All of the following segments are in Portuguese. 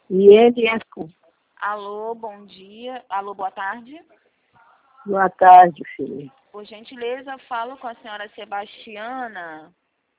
INSS. Alô, bom dia. Alô, boa tarde. Boa tarde, filho. Por gentileza, falo com a senhora Sebastiana.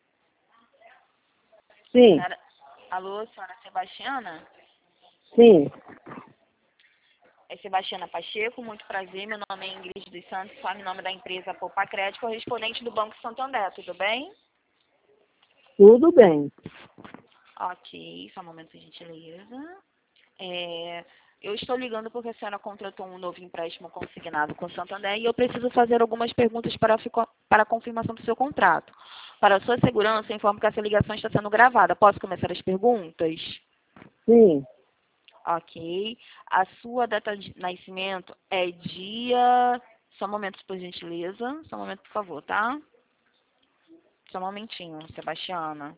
Sim, Alô, senhora Sebastiana? sim. É Sebastiana Pacheco, muito prazer. Meu nome é Ingrid dos Santos, falo em nome da empresa Poupa Crédito, correspondente do Banco Santander, tudo bem? Tudo bem. Ok, só um momento, por gentileza. Eu estou ligando porque a senhora contratou um novo empréstimo consignado com o Santander e eu preciso fazer algumas perguntas para a confirmação do seu contrato. Para a sua segurança, informo que essa ligação está sendo gravada. Posso começar as perguntas? Sim. Ok. A sua data de nascimento é dia... Só um momento, por gentileza. Só um momento, por favor, tá? Só um momentinho, Sebastiana.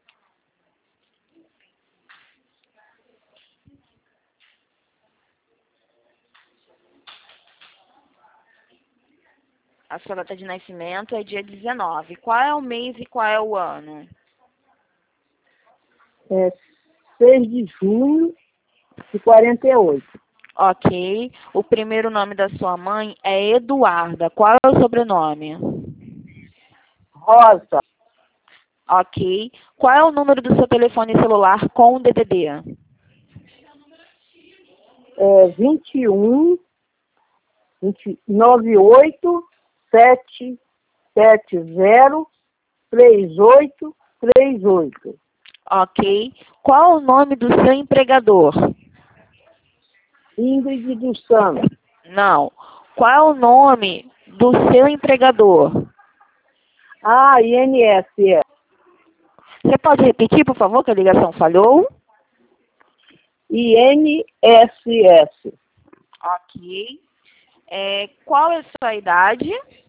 A sua data de nascimento é dia 19. Qual é o mês e qual é o ano? É 6 de junho de 48. Ok. O primeiro nome da sua mãe é Eduarda. Qual é o sobrenome? Rosa, Ok. Qual é o número do seu telefone celular com o DDD? 21 98 770 3838. Ok. Qual é o nome do seu empregador? Ingrid dos Santos. Não. Qual é o nome do seu empregador? INSS. Você pode repetir, por favor, que a ligação falhou? INSS. Ok. Qual é a sua idade?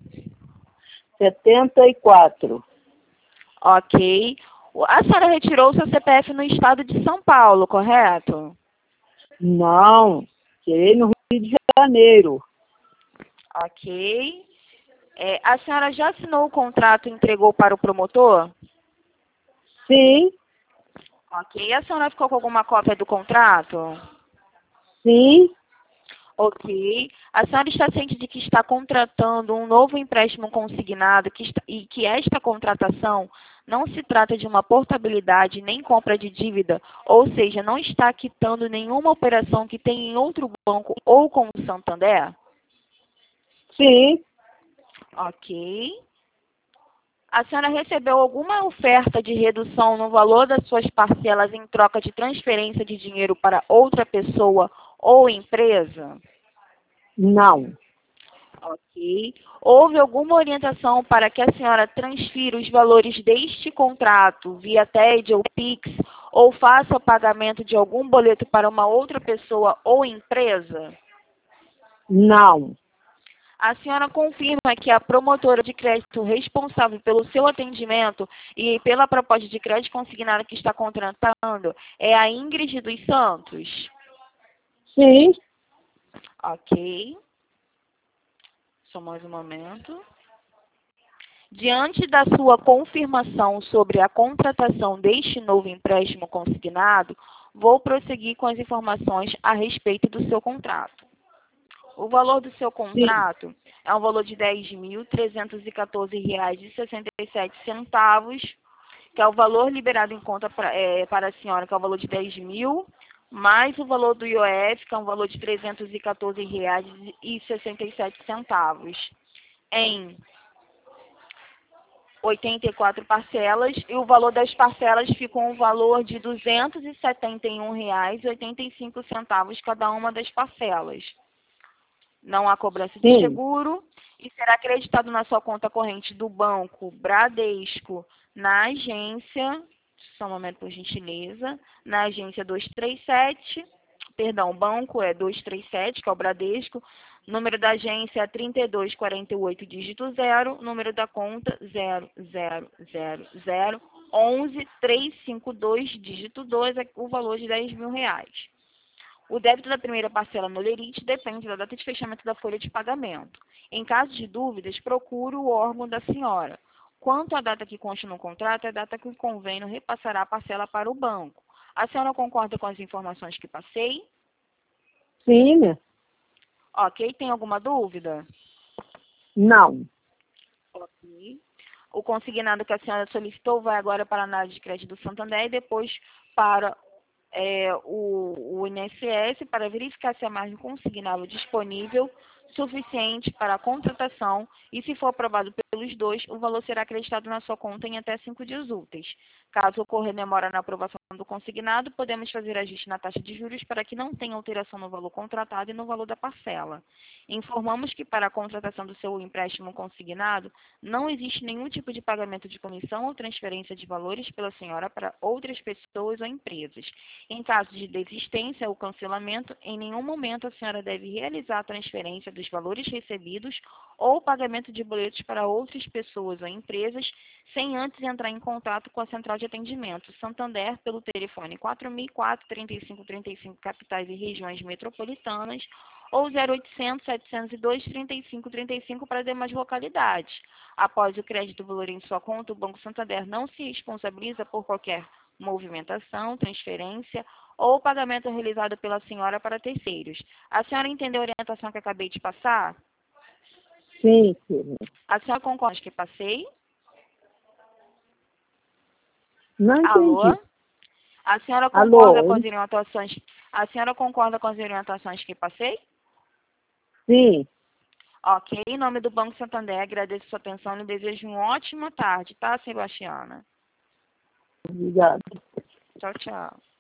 74. Ok. A senhora retirou o seu CPF no estado de São Paulo, correto? Não, tirei no Rio de Janeiro. Ok. A senhora já assinou o contrato e entregou para o promotor? Sim, Ok. A senhora ficou com alguma cópia do contrato? sim, Ok. A senhora está ciente de que está contratando um novo empréstimo consignado e que esta contratação não se trata de uma portabilidade nem compra de dívida, ou seja, não está quitando nenhuma operação que tem em outro banco ou com o Santander? sim. Ok. A senhora recebeu alguma oferta de redução no valor das suas parcelas em troca de transferência de dinheiro para outra pessoa ou empresa? Não, Ok. Houve alguma orientação para que a senhora transfira os valores deste contrato via TED ou Pix ou faça o pagamento de algum boleto para uma outra pessoa ou empresa? não. A senhora confirma que a promotora de crédito responsável pelo seu atendimento e pela proposta de crédito consignada que está contratando é a Ingrid dos Santos? Sim, Ok. Só mais um momento. Diante da sua confirmação sobre a contratação deste novo empréstimo consignado, vou prosseguir com as informações a respeito do seu contrato. O valor do seu sim, contrato é um valor de R$ 10.314,67, que é o valor liberado em conta para a senhora, que é o valor de 10.000, mais o valor do IOF, que é um valor de R$ 314,67, em 84 parcelas, e o valor das parcelas ficou um valor de R$ 271,85 cada uma das parcelas. Não há cobrança de sim. seguro e será acreditado na sua conta corrente do banco Bradesco na agência, só um momento por gentileza, na agência 237, perdão, o banco é 237, que é o Bradesco, número da agência é 3248, dígito 0, número da conta 000011352, dígito 2, é o valor de R$ 10.000. O débito da primeira parcela no Lerite depende da data de fechamento da folha de pagamento. Em caso de dúvidas, procure o órgão da senhora. Quanto à data que consta no contrato, é a data que o convênio repassará a parcela para o banco. A senhora concorda com as informações que passei? Sim, né? Ok, tem alguma dúvida? Não. Ok. O consignado que a senhora solicitou vai agora para a análise de crédito do Santander e depois para o INSS para verificar se a margem consignável disponível suficiente para a contratação e, se for aprovado pelos dois, o valor será acreditado na sua conta em até 5 dias úteis. Caso ocorra demora na aprovação do consignado, podemos fazer ajuste na taxa de juros para que não tenha alteração no valor contratado e no valor da parcela. Informamos que para a contratação do seu empréstimo consignado, não existe nenhum tipo de pagamento de comissão ou transferência de valores pela senhora para outras pessoas ou empresas. Em caso de desistência ou cancelamento, em nenhum momento a senhora deve realizar a transferência dos valores recebidos ou pagamento de boletos para outras pessoas ou empresas sem antes entrar em contato com a central de atendimento Santander pelo telefone 4004-3535 capitais e regiões metropolitanas ou 0800-702-3535 para demais localidades. Após o crédito do valor em sua conta, o Banco Santander não se responsabiliza por qualquer movimentação, transferência ou pagamento realizado pela senhora para terceiros. A senhora entendeu a orientação que acabei de passar? Sim, filha. A senhora concorda que passei? Não Alô? entendi. A senhora Alô? concorda com as orientações? A senhora concorda com as orientações que passei? Sim. Ok, em nome do Banco Santander, agradeço sua atenção e desejo uma ótima tarde, tá, Sebastiana? Obrigada. Tchau, tchau.